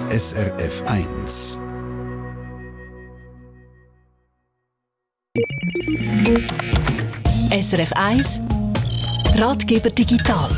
SRF 1. SRF 1 Ratgeber digital.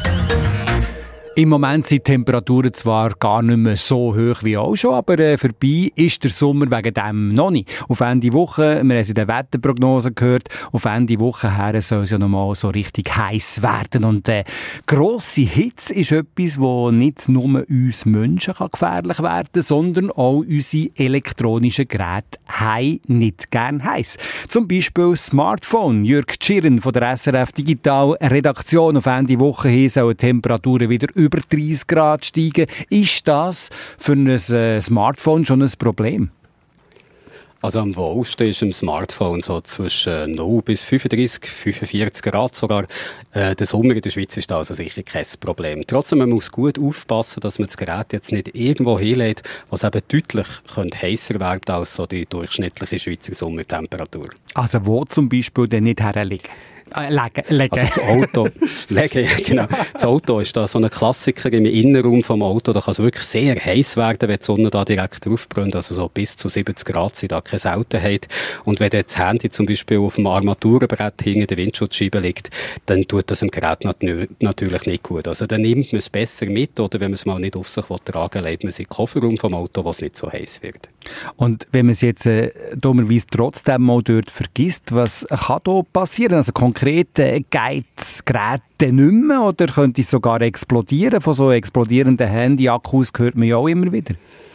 Im Moment sind die Temperaturen zwar gar nicht mehr so hoch wie auch schon, aber vorbei ist der Sommer wegen dem noch nicht. Auf Ende Woche, wir haben es in der Wetterprognose gehört, auf Ende Woche her soll es ja noch mal so richtig heiß werden. Und grosse Hitze ist etwas, das nicht nur uns Menschen gefährlich werden kann, sondern auch unsere elektronischen Geräte haben nicht gern heiß. Zum Beispiel das Smartphone. Jürg Tschirren von der SRF Digital Redaktion. Auf Ende Woche hin sollen die Temperaturen wieder über 30 Grad steigen. Ist das für ein Smartphone schon ein Problem? Also am wohlsten ist im Smartphone so zwischen 0 bis 35, 45 Grad sogar. Der Sommer in der Schweiz ist da also sicher kein Problem. Trotzdem, man muss gut aufpassen, dass man das Gerät jetzt nicht irgendwo hinlegt, was eben deutlich heißer wird als so die durchschnittliche Schweizer Sommertemperatur. Also wo zum Beispiel denn nicht herlegen? Legen. Also das Auto, genau. Das Auto ist da so ein Klassiker im Innenraum vom Auto. Da kann es wirklich sehr heiß werden, wenn die Sonne da direkt drauf brennt. Also so bis zu 70 Grad sind da keine Seltenheit. Und wenn das Handy zum Beispiel auf dem Armaturenbrett hinter der Windschutzscheibe liegt, dann tut das dem Gerät natürlich nicht gut. Also dann nimmt man es besser mit, oder wenn man es mal nicht auf sich tragen will, legt man es in den Kofferraum vom Auto, wo es nicht so heiß wird. Und wenn man es jetzt dummerweise trotzdem mal dort vergisst, was kann da passieren? Also konkret geht das Gerät nicht mehr oder könnte es sogar explodieren? Von so explodierenden Handy-Akkus hört man ja auch immer wieder.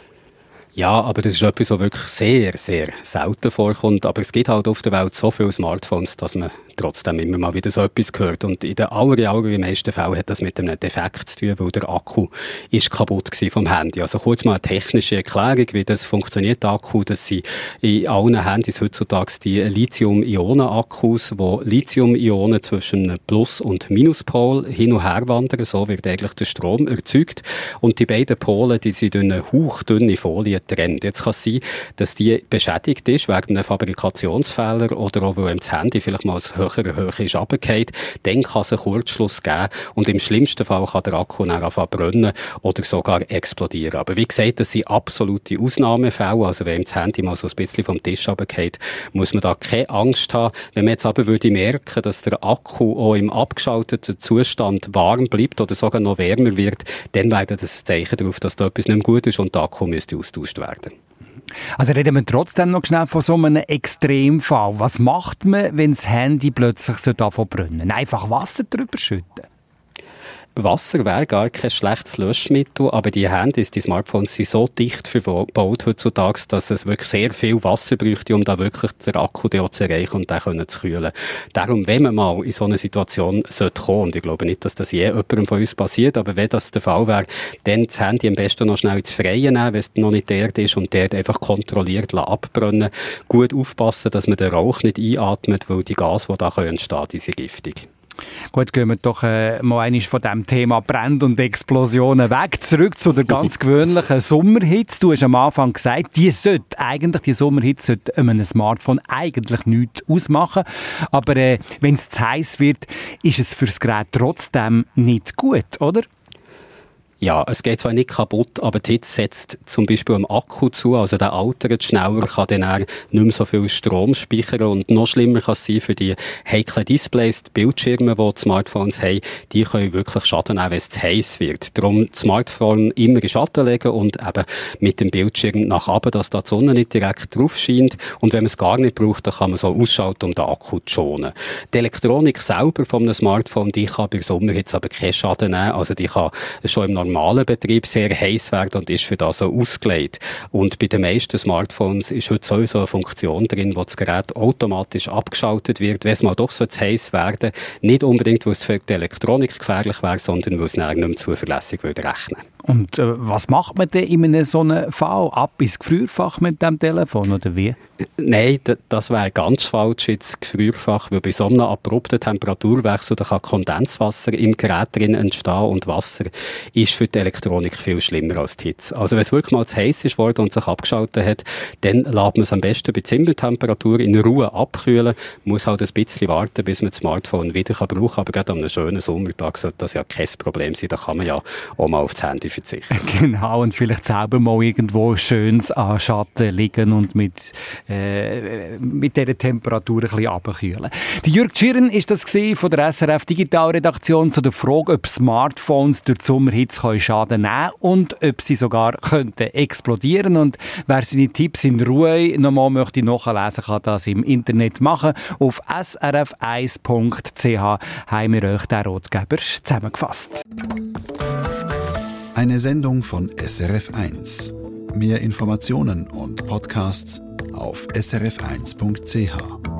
Ja, aber das ist etwas, was wirklich sehr, sehr selten vorkommt. Aber es gibt halt auf der Welt so viele Smartphones, dass man trotzdem immer mal wieder so etwas hört. Und in den allermeisten Fällen hat das mit einem Defekt zu tun, weil der Akku ist kaputt war vom Handy. Also kurz mal eine technische Erklärung, wie das funktioniert, der Akku. Das sind in allen Handys heutzutage die Lithium-Ionen-Akkus, wo Lithium-Ionen zwischen einem Plus- und Minuspol hin und her wandern. So wird eigentlich der Strom erzeugt. Und die beiden Pole, die sind durch eine hauchdünne Folie getrennt. Jetzt kann es sein, dass die beschädigt ist wegen einem Fabrikationsfehler oder auch, weil das Handy vielleicht mal aus höherer Höhe ist runtergefallen. Dann kann es einen Kurzschluss geben und im schlimmsten Fall kann der Akku dann anfangen zu brennen oder sogar explodieren. Aber wie gesagt, das sind absolute Ausnahmefälle. Also wenn das Handy mal so ein bisschen vom Tisch runterfällt, muss man da keine Angst haben. Wenn man jetzt aber würde merken, dass der Akku auch im abgeschalteten Zustand warm bleibt oder sogar noch wärmer wird, dann wäre das ein Zeichen darauf, dass da etwas nicht mehr gut ist und der Akku müsste austauscht werden. Also reden wir trotzdem noch schnell von so einem Extremfall. Was macht man, wenn das Handy plötzlich davon so brennen? Einfach Wasser drüber schütten? Wasser wäre gar kein schlechtes Löschmittel, aber die Handys, die Smartphones sind so dicht verbaut heutzutage, dass es wirklich sehr viel Wasser bräuchte, um da wirklich den Akku zu erreichen und den zu kühlen. Darum, wenn man mal in so eine Situation sollte kommen, und ich glaube nicht, dass das je jemandem von uns passiert, aber wenn das der Fall wäre, dann das Handy am besten noch schnell ins Freie nehmen, wenn es noch nicht dort ist und dort einfach kontrolliert abbrennen. Gut aufpassen, dass man den Rauch nicht einatmet, weil die Gase, die da entstehen können, die sind giftig. Gut, gehen wir doch mal einmal von dem Thema Brände und Explosionen weg. Zurück zu der ganz gewöhnlichen Sommerhitze. Du hast am Anfang gesagt, die Sommerhitze sollte einem Smartphone eigentlich nichts ausmachen. Aber wenn es zu heiß wird, ist es für das Gerät trotzdem nicht gut, oder? Ja, es geht zwar nicht kaputt, aber die Hitze setzt zum Beispiel am Akku zu, also der altert schneller, kann dann auch nicht mehr so viel Strom speichern und noch schlimmer kann es sein für die heiklen Displays, die Bildschirme, die Smartphones haben, die können wirklich Schaden nehmen, wenn es zu heiß wird. Darum das Smartphone immer in Schatten legen und eben mit dem Bildschirm nach oben, dass da die Sonne nicht direkt drauf scheint und wenn man es gar nicht braucht, dann kann man so ausschalten, um den Akku zu schonen. Die Elektronik selber von einem Smartphone, die kann bei Sommerhitze aber keinen Schaden nehmen, also die kann schon im normalen Betrieb sehr heiß werden und ist für das so ausgelegt. Und bei den meisten Smartphones ist heute sowieso eine Funktion drin, wo das Gerät automatisch abgeschaltet wird, wenn es mal doch so zu heiß werden. Nicht unbedingt, weil es für die Elektronik gefährlich wäre, sondern weil es nicht mehr zuverlässig rechnen würde. Und was macht man denn in einem so einem Fall? Ab ins Gefrierfach mit dem Telefon, oder wie? Nein, das wäre ganz falsch ins Gefrierfach, weil bei so einem abrupten Temperaturwechsel da kann Kondenswasser im Gerät drin entstehen und Wasser ist für die Elektronik viel schlimmer als die Hitze. Also wenn es wirklich mal zu heiß ist worden und sich abgeschaltet hat, dann lässt man es am besten bei Zimmertemperatur in Ruhe abkühlen, muss halt ein bisschen warten, bis man das Smartphone wieder brauchen kann, aber gerade an einem schönen Sommertag sollte das ja kein Problem sein, da kann man ja auch mal auf das Handy verzichten. Genau, und vielleicht selber mal irgendwo schönes an Schatten liegen und mit dieser Temperatur ein bisschen runterkühlen. Die Jürg Tschirren ist das von der SRF Digitalredaktion zu der Frage, ob Smartphones durch die Sommerhitze Schaden nehmen und ob sie sogar könnten explodieren. Und wer seine Tipps in Ruhe nochmal möchte nachlesen, kann das im Internet machen. Auf srf1.ch haben wir euch den Ratgeber zusammengefasst. Eine Sendung von SRF1. Mehr Informationen und Podcasts auf srf1.ch.